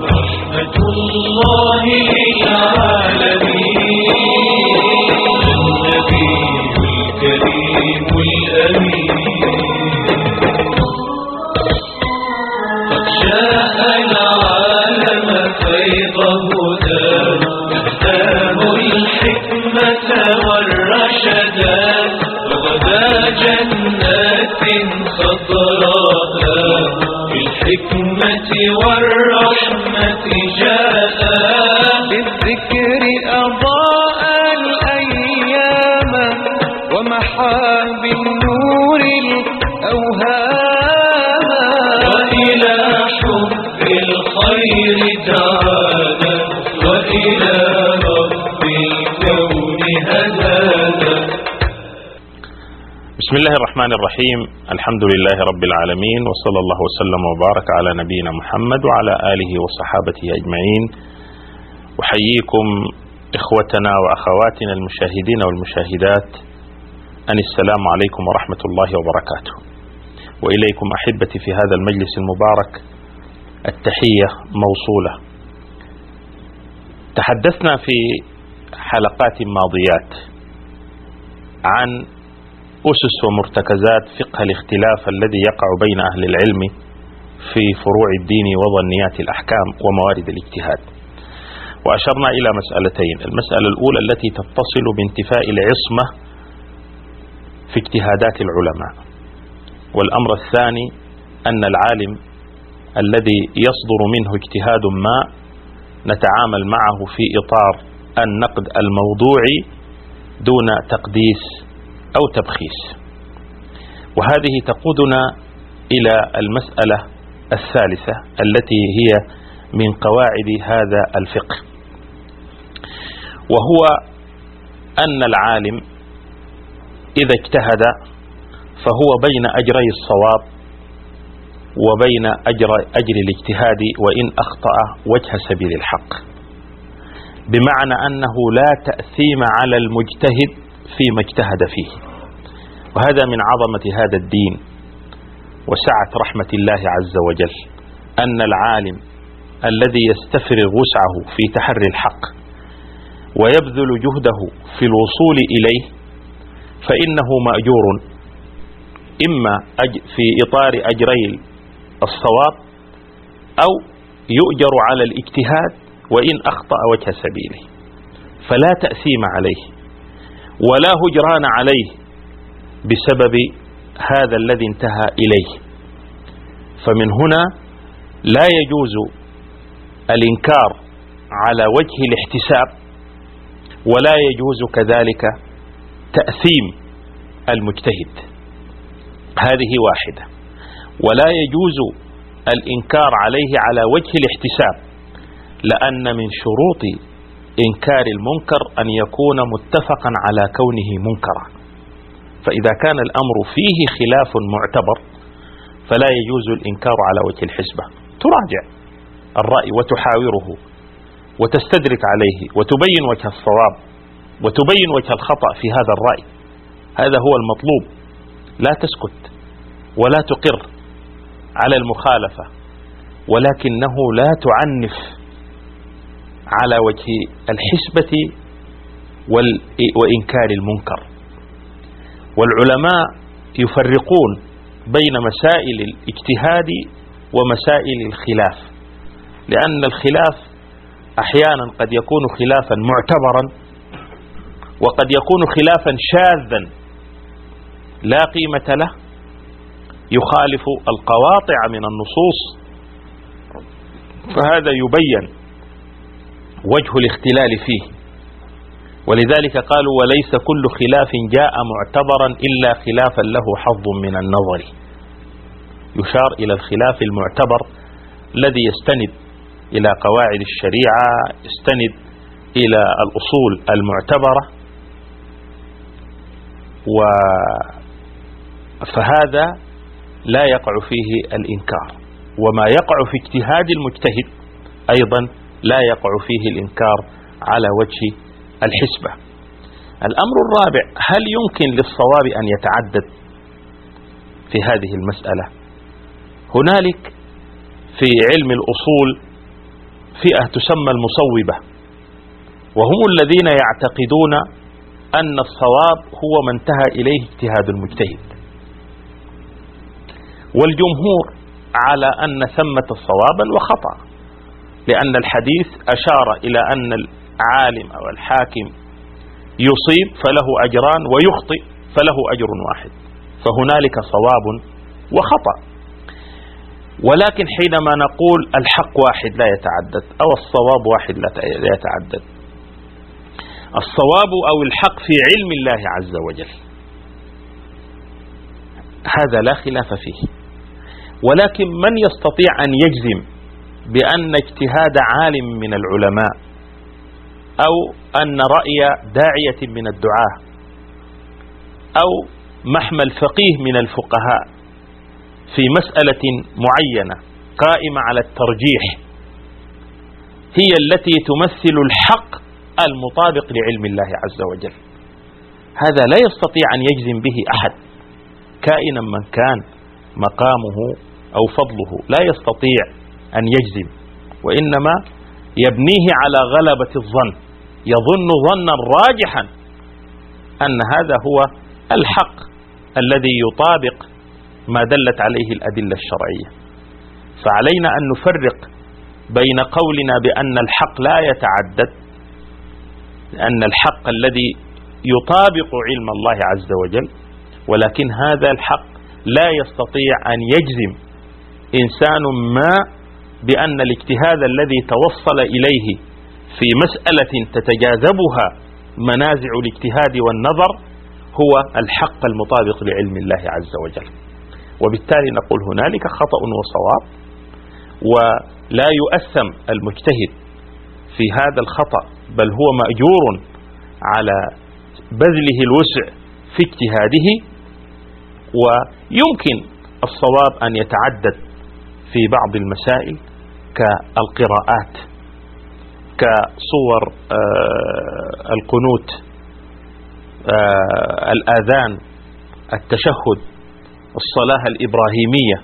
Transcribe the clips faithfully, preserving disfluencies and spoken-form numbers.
رحمة الله للعالمين النبي الكريم الأمين قد شاء العالم فيض هداه يهداه الحكمة والرشدات وغدا جنات خضراء بالحكمة والرحمة جاء بالذكر أضاء الأيام ومحى بالنور الأوهام وإلى حب الخير دعانا وإلى رب الكون هدانا. بسم الله الرحمن الرحيم. الحمد لله رب العالمين، وصلى الله وسلم وبارك على نبينا محمد وعلى آله وصحابته أجمعين. أحييكم إخوتنا وأخواتنا المشاهدين والمشاهدات أن السلام عليكم ورحمة الله وبركاته. وإليكم أحبتي في هذا المجلس المبارك التحية موصولة. تحدثنا في حلقات ماضيات عن أسس ومرتكزات فقه الاختلاف الذي يقع بين أهل العلم في فروع الدين وظنيات الأحكام وموارد الاجتهاد، وأشرنا إلى مسألتين: المسألة الأولى التي تتصل بانتفاء العصمة في اجتهادات العلماء، والأمر الثاني أن العالم الذي يصدر منه اجتهاد ما نتعامل معه في إطار النقد الموضوعي دون تقديس أو تبخيس. وهذه تقودنا إلى المسألة الثالثة التي هي من قواعد هذا الفقه، وهو أن العالم إذا اجتهد فهو بين أجري الصواب وبين أجر, أجر الاجتهاد وإن أخطأ وجه سبيل الحق، بمعنى أنه لا تأثيم على المجتهد فيما اجتهد فيه. وهذا من عظمة هذا الدين وسعة رحمة الله عز وجل، أن العالم الذي يستفرغ وسعه في تحري الحق ويبذل جهده في الوصول إليه فإنه مأجور إما في إطار أجري الصواب أو يؤجر على الاجتهاد وإن أخطأ وجه سبيله، فلا تأثيم عليه ولا هجران عليه بسبب هذا الذي انتهى إليه. فمن هنا لا يجوز الإنكار على وجه الاحتساب، ولا يجوز كذلك تأثيم المجتهد، هذه واحدة. ولا يجوز الإنكار عليه على وجه الاحتساب، لأن من شروط إنكار المنكر أن يكون متفقا على كونه منكرا، فإذا كان الأمر فيه خلاف معتبر فلا يجوز الإنكار على وجه الحسبة. تراجع الرأي وتحاوره وتستدرك عليه وتبين وجه الصواب وتبين وجه الخطأ في هذا الرأي، هذا هو المطلوب. لا تسكت ولا تقر على المخالفة، ولكنه لا تعنف على وجه الحسبة وإنكار المنكر. والعلماء يفرقون بين مسائل الاجتهاد ومسائل الخلاف، لأن الخلاف أحيانا قد يكون خلافا معتبرا وقد يكون خلافا شاذا لا قيمة له، يخالف القواطع من النصوص، فهذا يبين وجه الاختلال فيه. ولذلك قالوا: وليس كل خلاف جاء معتبرا إلا خلافا له حظ من النظر. يشار إلى الخلاف المعتبر الذي يستند إلى قواعد الشريعة، يستند إلى الأصول المعتبرة، فهذا لا يقع فيه الإنكار. وما يقع في اجتهاد المجتهد أيضا لا يقع فيه الإنكار على وجه الحسبة. الأمر الرابع: هل يمكن للصواب أن يتعدد في هذه المسألة؟ هنالك في علم الأصول فئة تسمى المصوبة، وهم الذين يعتقدون أن الصواب هو ما انتهى إليه اجتهاد المجتهد، والجمهور على أن ثمة صوابا وخطأ، لأن الحديث أشار إلى أن العالم أو الحاكم يصيب فله أجران ويخطئ فله أجر واحد، فهنالك صواب وخطأ. ولكن حينما نقول الحق واحد لا يتعدد أو الصواب واحد لا يتعدد، الصواب أو الحق في علم الله عز وجل هذا لا خلاف فيه، ولكن من يستطيع أن يجزم بأن اجتهاد عالم من العلماء أو أن رأي داعية من الدعاة أو محمل فقيه من الفقهاء في مسألة معينة قائمة على الترجيح هي التي تمثل الحق المطابق لعلم الله عز وجل، هذا لا يستطيع أن يجزم به أحد كائنا من كان مقامه أو فضله، لا يستطيع أن يجزم، وإنما يبنيه على غلبة الظن، يظن ظنا راجحا أن هذا هو الحق الذي يطابق ما دلت عليه الأدلة الشرعية. فعلينا أن نفرق بين قولنا بأن الحق لا يتعدد، أن الحق الذي يطابق علم الله عز وجل، ولكن هذا الحق لا يستطيع أن يجزم إنسان ما بأن الاجتهاد الذي توصل إليه في مسألة تتجاذبها منازع الاجتهاد والنظر هو الحق المطابق لعلم الله عز وجل. وبالتالي نقول هنالك خطأ وصواب، ولا يؤثم المجتهد في هذا الخطأ، بل هو مأجور على بذله الوسع في اجتهاده. ويمكن الصواب أن يتعدد في بعض المسائل كالقراءات، كصور القنوت، الآذان، التشهد، الصلاة الإبراهيمية،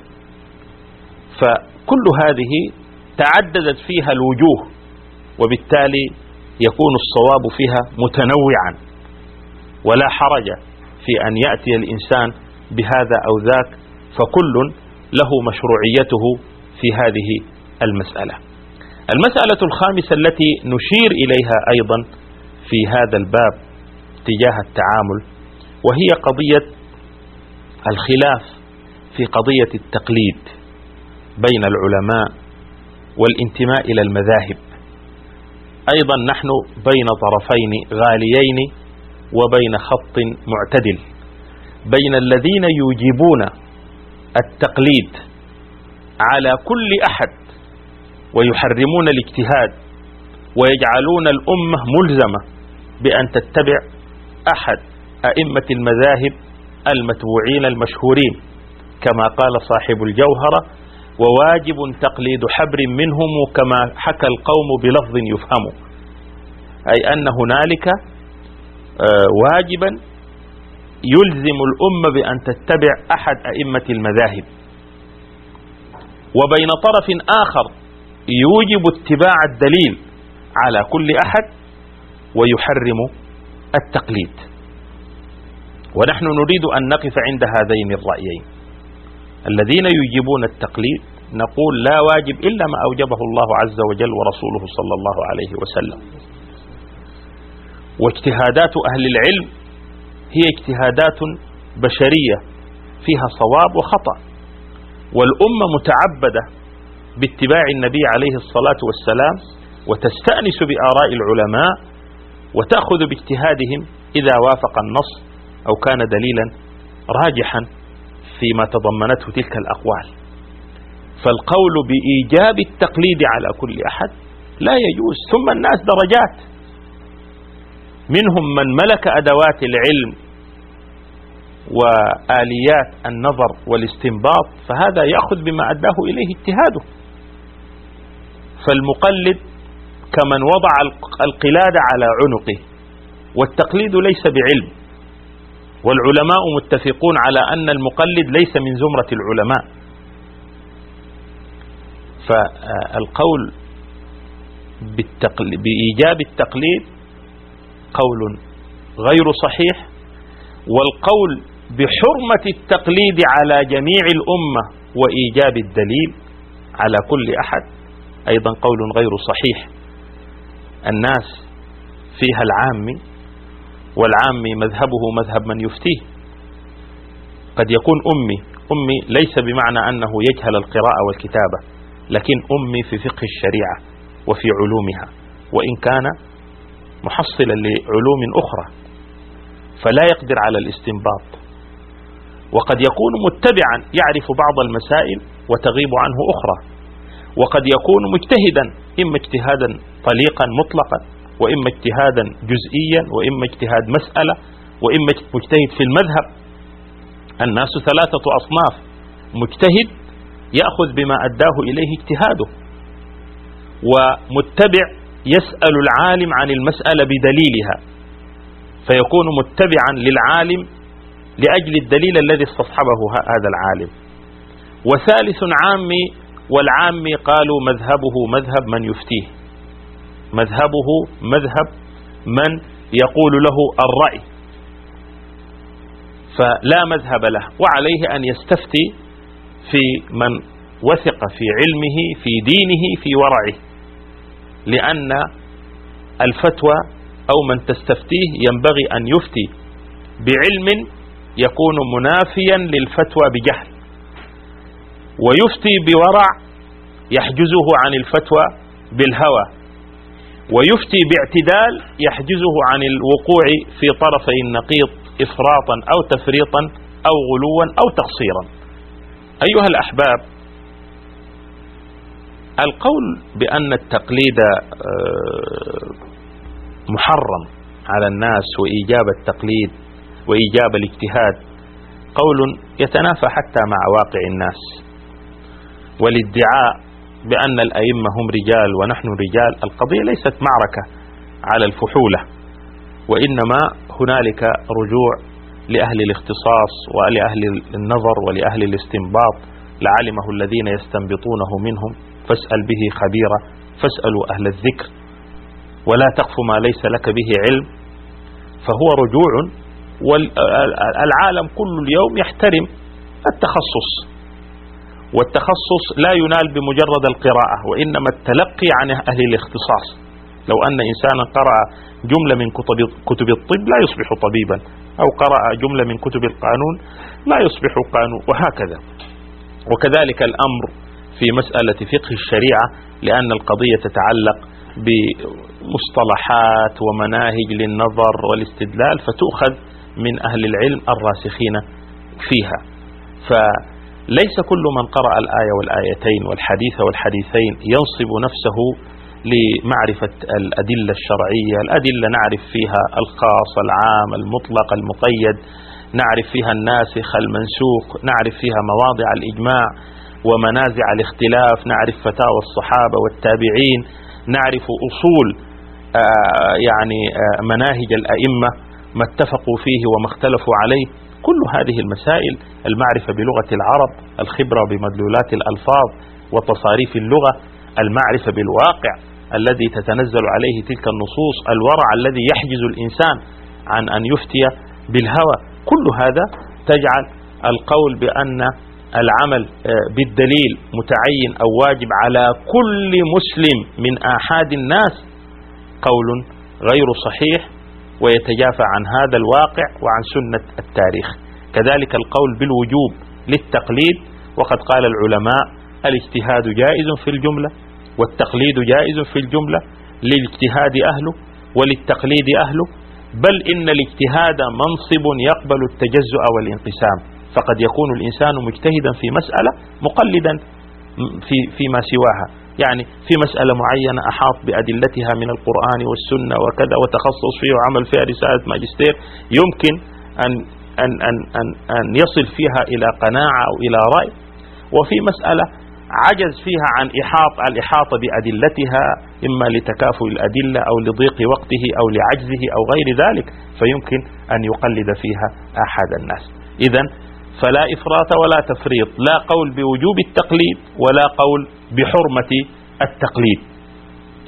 فكل هذه تعددت فيها الوجوه، وبالتالي يكون الصواب فيها متنوعا، ولا حرج في أن يأتي الإنسان بهذا أو ذاك، فكل له مشروعيته في هذه المسألة. المسألة الخامسة التي نشير إليها أيضا في هذا الباب تجاه التعامل، وهي قضية الخلاف في قضية التقليد بين العلماء والانتماء إلى المذاهب. أيضا نحن بين طرفين غاليين وبين خط معتدل، بين الذين يوجبون التقليد على كل أحد ويحرمون الاجتهاد ويجعلون الأمة ملزمة بأن تتبع أحد أئمة المذاهب المتبوعين المشهورين، كما قال صاحب الجوهرة: وواجب تقليد حبر منهم كما حكى القوم بلفظ يفهم، أي أن هنالك واجبا يلزم الأمة بأن تتبع أحد أئمة المذاهب، وبين طرف آخر يوجب اتباع الدليل على كل أحد ويحرم التقليد. ونحن نريد أن نقف عند هذين الرأيين. الذين يوجبون التقليد نقول لا واجب إلا ما أوجبه الله عز وجل ورسوله صلى الله عليه وسلم، واجتهادات أهل العلم هي اجتهادات بشرية فيها صواب وخطأ، والأمة متعبدة باتباع النبي عليه الصلاة والسلام، وتستأنس بآراء العلماء وتأخذ باجتهادهم إذا وافق النص أو كان دليلا راجحا فيما تضمنته تلك الأقوال. فالقول بإيجاب التقليد على كل أحد لا يجوز. ثم الناس درجات، منهم من ملك أدوات العلم وآليات النظر والاستنباط، فهذا يأخذ بما أداه إليه اجتهاده. فالمقلد كمن وضع القلادة على عنقه، والتقليد ليس بعلم، والعلماء متفقون على أن المقلد ليس من زمرة العلماء. فالقول بإيجاب التقليد قول غير صحيح، والقول بحرمة التقليد على جميع الأمة وإيجاب الدليل على كل أحد أيضا قول غير صحيح. الناس فيها العامي، والعامي مذهبه مذهب من يفتيه. قد يكون أمي أمي ليس بمعنى أنه يجهل القراءة والكتابة، لكن أمي في فقه الشريعة وفي علومها، وإن كان محصلا لعلوم أخرى فلا يقدر على الاستنباط. وقد يكون متبعا يعرف بعض المسائل وتغيب عنه أخرى، وقد يكون مجتهدا، إما اجتهادا طليقا مطلقا، وإما اجتهادا جزئيا، وإما اجتهاد مسألة، وإما مجتهد في المذهب. الناس ثلاثة أصناف: مجتهد يأخذ بما أداه إليه اجتهاده، ومتبع يسأل العالم عن المسألة بدليلها فيكون متبعا للعالم لأجل الدليل الذي استصحبه هذا العالم. وثالث عامي، والعامي قالوا مذهبه مذهب من يفتيه، مذهبه مذهب من يقول له الرأي، فلا مذهب له، وعليه أن يستفتي في من وثق في علمه في دينه في ورعه، لأن الفتوى أو من تستفتيه ينبغي أن يفتي بعلم يكون منافيا للفتوى بجهل، ويفتي بورع يحجزه عن الفتوى بالهوى، ويفتي باعتدال يحجزه عن الوقوع في طرفي النقيض إفراطا أو تفريطا أو غلوا أو تقصيرا. أيها الأحباب، القول بأن التقليد محرم على الناس وإيجاب التقليد وإيجاب الاجتهاد قول يتنافى حتى مع واقع الناس. والادعاء بأن الأئمة هم رجال ونحن رجال، القضية ليست معركة على الفحولة، وإنما هنالك رجوع لأهل الاختصاص ولأهل النظر ولأهل الاستنباط لعلمه الذين يستنبطونه منهم، فاسأل به خبيرا، فاسألوا أهل الذكر ولا تقف ما ليس لك به علم. فهو رجوع، والعالم كل اليوم يحترم التخصص، والتخصص لا ينال بمجرد القراءة، وإنما التلقي عن أهل الاختصاص. لو أن إنسانا قرأ جملة من كتب الطب لا يصبح طبيبا، أو قرأ جملة من كتب القانون لا يصبح قانون، وهكذا. وكذلك الأمر في مسألة فقه الشريعة، لأن القضية تتعلق بمصطلحات ومناهج للنظر والاستدلال فتؤخذ من أهل العلم الراسخين فيها. فليس كل من قرأ الآية والآيتين والحديث والحديثين ينصب نفسه لمعرفة الأدلة الشرعية. الأدلة نعرف فيها الخاص العام المطلق المقيد، نعرف فيها الناسخ المنسوخ، نعرف فيها مواضع الإجماع ومنازع الاختلاف، نعرف فتاوى الصحابة والتابعين، نعرف أصول آه يعني آه مناهج الأئمة ما اتفقوا فيه وما اختلفوا عليه. كل هذه المسائل، المعرفة بلغة العرب، الخبرة بمدلولات الألفاظ وتصاريف اللغة، المعرفة بالواقع الذي تتنزل عليه تلك النصوص، الورع الذي يحجز الإنسان عن أن يفتي بالهوى، كل هذا تجعل القول بأن العمل بالدليل متعين أو واجب على كل مسلم من آحاد الناس قول غير صحيح ويتجافى عن هذا الواقع وعن سنة التاريخ. كذلك القول بالوجوب للتقليد، وقد قال العلماء الاجتهاد جائز في الجملة والتقليد جائز في الجملة، للاجتهاد أهله وللتقليد أهله، بل إن الاجتهاد منصب يقبل التجزؤ والانقسام، فقد يكون الإنسان مجتهدا في مسألة مقلدا في فيما سواها، يعني في مسألة معينة أحاط بأدلتها من القرآن والسنة وكذا وتخصص فيه وعمل فيها رسالة ماجستير، يمكن أن أن أن أن, أن يصل فيها إلى قناعة أو إلى رأي، وفي مسألة عجز فيها عن إحاط الإحاطة بأدلتها، إما لتكافؤ الأدلة أو لضيق وقته أو لعجزه أو غير ذلك، فيمكن أن يقلد فيها أحد الناس. إذن فلا إفراط ولا تفريط، لا قول بوجوب التقليد ولا قول بحرمة التقليد.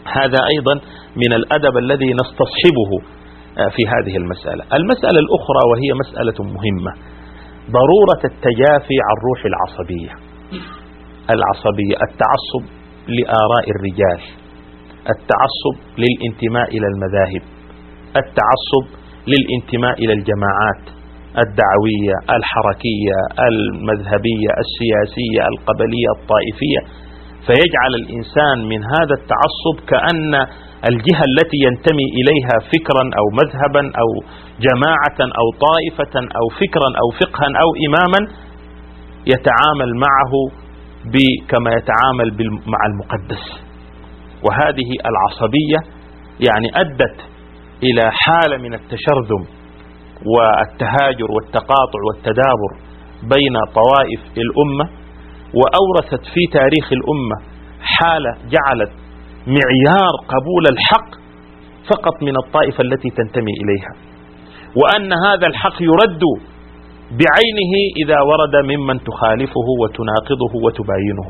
هذا أيضا من الأدب الذي نستصحبه في هذه المسألة. المسألة الأخرى وهي مسألة مهمة، ضرورة التجافي عن روح العصبية. العصبية، التعصب لآراء الرجال، التعصب للانتماء إلى المذاهب، التعصب للانتماء إلى الجماعات الدعوية الحركية المذهبية السياسية القبلية الطائفية، فيجعل الإنسان من هذا التعصب كأن الجهة التي ينتمي إليها فكرا أو مذهبا أو جماعة أو طائفة أو فكرا أو فقها أو إماما يتعامل معه كما يتعامل مع المقدس. وهذه العصبية يعني أدت إلى حالة من التشرذم والتهاجر والتقاطع والتدابر بين طوائف الأمة، وأورثت في تاريخ الأمة حالة جعلت معيار قبول الحق فقط من الطائفة التي تنتمي إليها، وأن هذا الحق يرد بعينه إذا ورد ممن تخالفه وتناقضه وتباينه.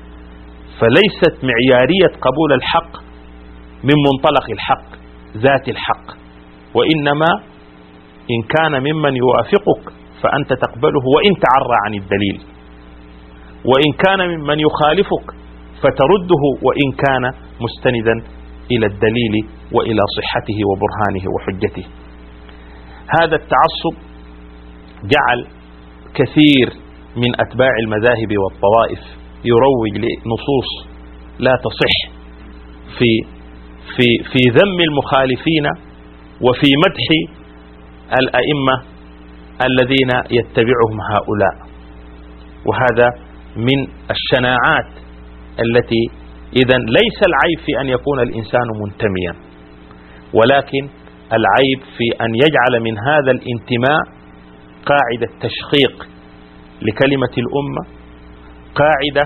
فليست معيارية قبول الحق من منطلق الحق ذات الحق، وإنما إن كان ممن يوافقك فأنت تقبله وإن تعرى عن الدليل، وإن كان ممن يخالفك فترده وإن كان مستندا إلى الدليل وإلى صحته وبرهانه وحجته. هذا التعصب جعل كثير من أتباع المذاهب والطوائف يروج لنصوص لا تصح في في في ذم المخالفين وفي مدح الأئمة الذين يتبعهم هؤلاء. وهذا من الشناعات التي إذن ليس العيب في أن يكون الإنسان منتميا، ولكن العيب في أن يجعل من هذا الانتماء قاعدة تشقيق لكلمة الأمة، قاعدة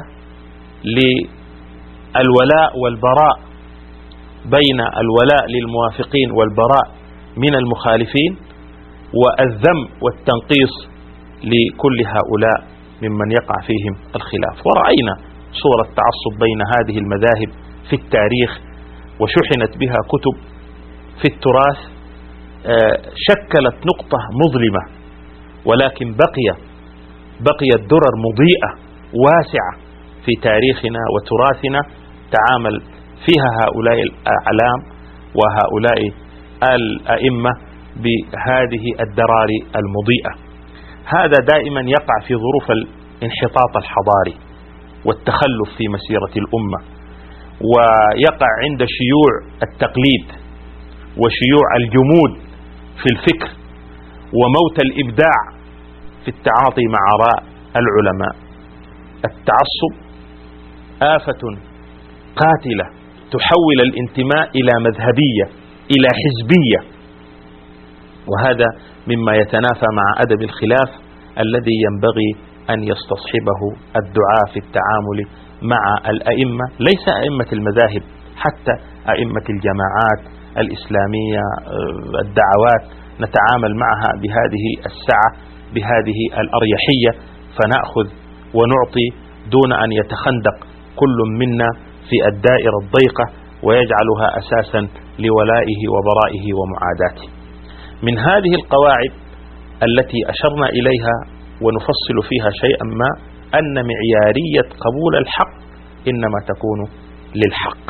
للولاء والبراء بين الولاء للموافقين والبراء من المخالفين، والذم والتنقيص لكل هؤلاء ممن يقع فيهم الخلاف. ورأينا صورة تعصب بين هذه المذاهب في التاريخ، وشحنت بها كتب في التراث شكلت نقطة مظلمة، ولكن بقي بقيت درر مضيئة واسعة في تاريخنا وتراثنا تعامل فيها هؤلاء الأعلام وهؤلاء الأئمة بهذه الدرار المضيئة. هذا دائما يقع في ظروف الانحطاط الحضاري والتخلف في مسيرة الأمة، ويقع عند شيوع التقليد وشيوع الجمود في الفكر وموت الإبداع في التعاطي مع آراء العلماء. التعصب آفة قاتلة تحول الانتماء إلى مذهبية إلى حزبية، وهذا مما يتنافى مع أدب الخلاف الذي ينبغي أن يستصحبه الدعاء في التعامل مع الأئمة، ليس أئمة المذاهب، حتى أئمة الجماعات الإسلامية الدعوات نتعامل معها بهذه السعة بهذه الأريحية، فنأخذ ونعطي دون أن يتخندق كل منا في الدائرة الضيقة ويجعلها أساسا لولائه وبرائه ومعاداته. من هذه القواعد التي أشرنا إليها ونفصل فيها شيئا ما أن معيارية قبول الحق إنما تكون للحق،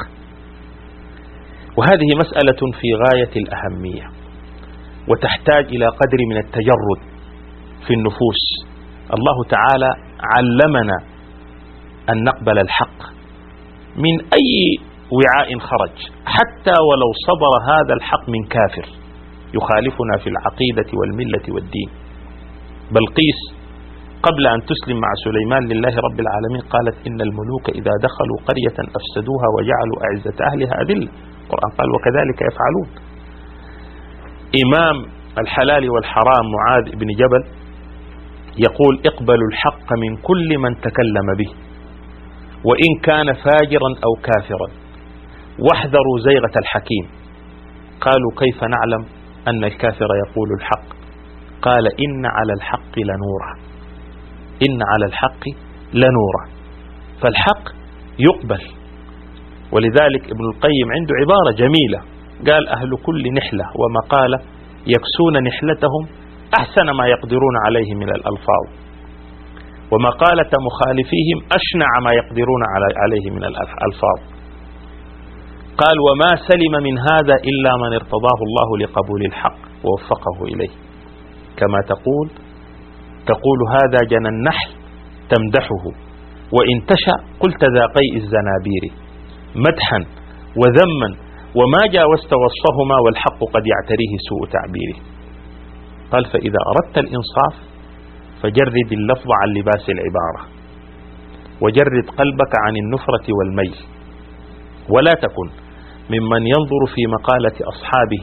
وهذه مسألة في غاية الأهمية وتحتاج إلى قدر من التجرد في النفوس. الله تعالى علمنا أن نقبل الحق من أي وعاء خرج، حتى ولو صدر هذا الحق من كافر يخالفنا في العقيدة والملة والدين. بلقيس قبل أن تسلم مع سليمان لله رب العالمين قالت إن الملوك إذا دخلوا قرية أفسدوها وجعلوا أعزة أهلها أذلة. القرآن قال وكذلك يفعلون. إمام الحلال والحرام معاذ بن جبل يقول اقبلوا الحق من كل من تكلم به وإن كان فاجرا أو كافرا واحذروا زيغة الحكيم. قالوا كيف نعلم أن الكافر يقول الحق؟ قال إن على الحق لنورا، إن على الحق لنورا. فالحق يقبل ولذلك ابن القيم عنده عبارة جميلة، قال: أهل كل نحلة ومقالة يكسون نحلتهم أحسن ما يقدرون عليه من الألفاظ، ومقالة مخالفيهم أشنع ما يقدرون عليه من الألفاظ. قال: وما سلم من هذا إلا من ارتضاه الله لقبول الحق ووفقه إليه. كما تقول تقول هذا جنى النحل تمدحه، وإن تشأ قلت ذا قيء الزنابير، مدحا وذما وما جاوزت وصفهما والحق قد يعتريه سوء تعبيره. قال: فإذا أردت الإنصاف فجرد اللفظ عن لباس العبارة، وجرد قلبك عن النفرة والميل، ولا تكن ممن ينظر في مقالة أصحابه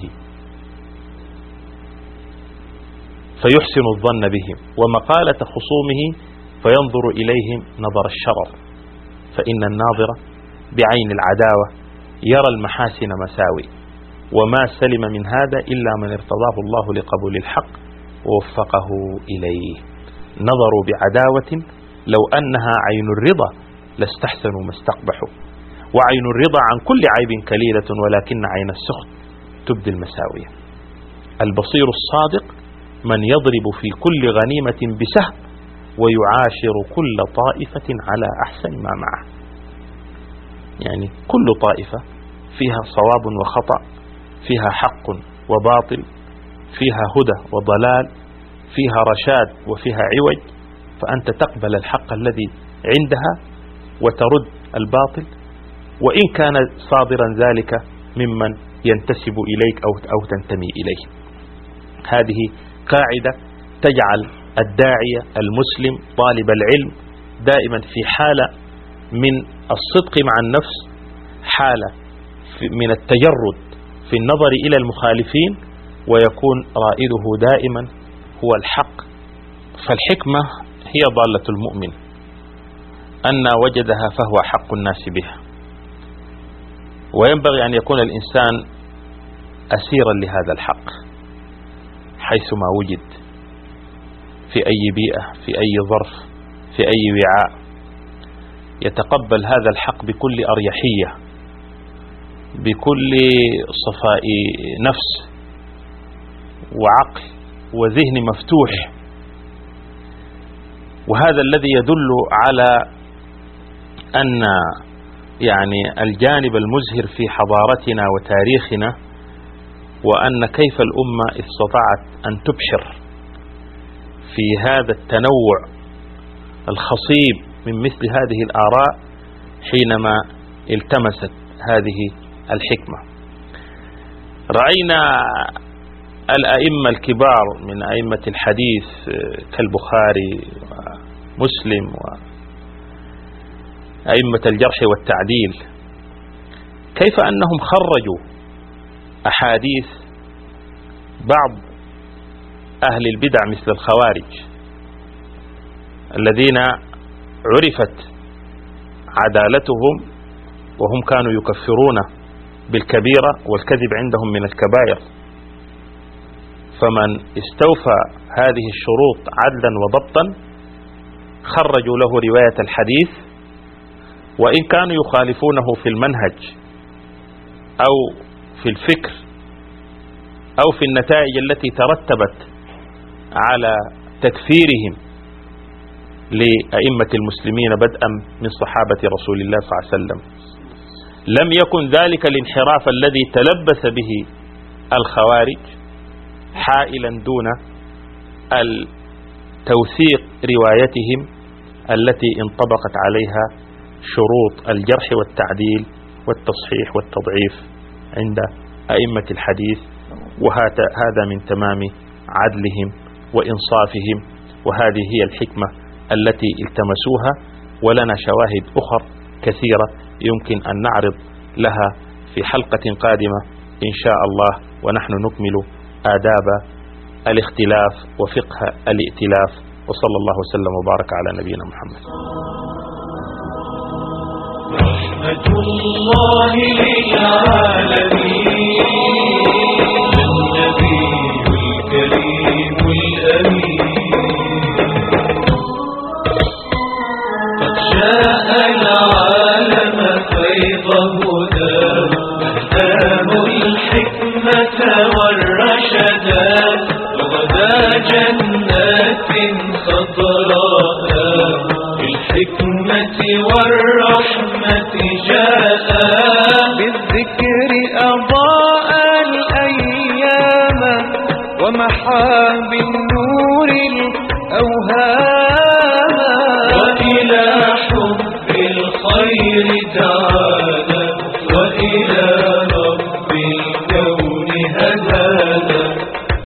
فيحسن الظن بهم، ومقالة خصومه فينظر إليهم نظر الشرر، فإن الناظر بعين العداوة يرى المحاسن مساوي، وما سلم من هذا إلا من ارتضاه الله لقبول الحق ووفقه إليه. نظروا بعداوة لو أنها عين الرضا لاستحسنوا ما استقبحوا، وعين الرضا عن كل عيب كليلة، ولكن عين السخط تبدي المساوية. البصير الصادق من يضرب في كل غنيمة بسهم ويعاشر كل طائفة على أحسن ما معه. يعني كل طائفة فيها صواب وخطأ، فيها حق وباطل، فيها هدى وضلال، فيها رشاد وفيها عوج، فأنت تقبل الحق الذي عندها وترد الباطل، وإن كان صادرا ذلك ممن ينتسب إليك أو أو تنتمي إليه. هذه قاعدة تجعل الداعية المسلم طالب العلم دائما في حالة من الصدق مع النفس، حالة من التجرد في النظر إلى المخالفين، ويكون رائده دائما هو الحق. فالحكمة هي ضالة المؤمن، أن وجدها فهو حق الناس بها، وينبغي أن يكون الإنسان أسيرا لهذا الحق حيثما وجد، في أي بيئة، في أي ظرف، في أي وعاء، يتقبل هذا الحق بكل أريحية، بكل صفاء نفس وعقل وذهن مفتوح. وهذا الذي يدل على أن يعني الجانب المزهر في حضارتنا وتاريخنا، وأن كيف الأمة استطاعت أن تبحر في هذا التنوع الخصيب من مثل هذه الآراء حينما التمست هذه الحكمة. رأينا الأئمة الكبار من أئمة الحديث كالبخاري ومسلم وأئمة الجرح والتعديل كيف أنهم خرجوا أحاديث بعض أهل البدع مثل الخوارج الذين عرفت عدالتهم، وهم كانوا يكفرون بالكبيرة والكذب عندهم من الكبائر. فمن استوفى هذه الشروط عدلا وضبطا خرجوا له رواية الحديث، وإن كانوا يخالفونه في المنهج أو في الفكر أو في النتائج التي ترتبت على تكفيرهم لأئمة المسلمين بدءا من صحابة رسول الله صلى الله عليه وسلم، لم يكن ذلك الانحراف الذي تلبس به الخوارج حائلا دون التوثيق روايتهم التي انطبقت عليها شروط الجرح والتعديل والتصحيح والتضعيف عند أئمة الحديث. وهذا من تمام عدلهم وإنصافهم، وهذه هي الحكمة التي التمسوها. ولنا شواهد أخرى كثيرة يمكن أن نعرض لها في حلقة قادمة إن شاء الله، ونحن نكمل آداب الاختلاف وفقه الائتلاف. وصلى الله وسلم وبارك على نبينا محمد. رحمة الله للعالمين، النبي الكريم الأمين، قد جاء العالم فيضا وهداه أهداه الحكمة والرشدات وغدا جنات خضراء بالحكمة والرحمة جاء بالذكر أضاء الأيام ومحى بالنور الأوهام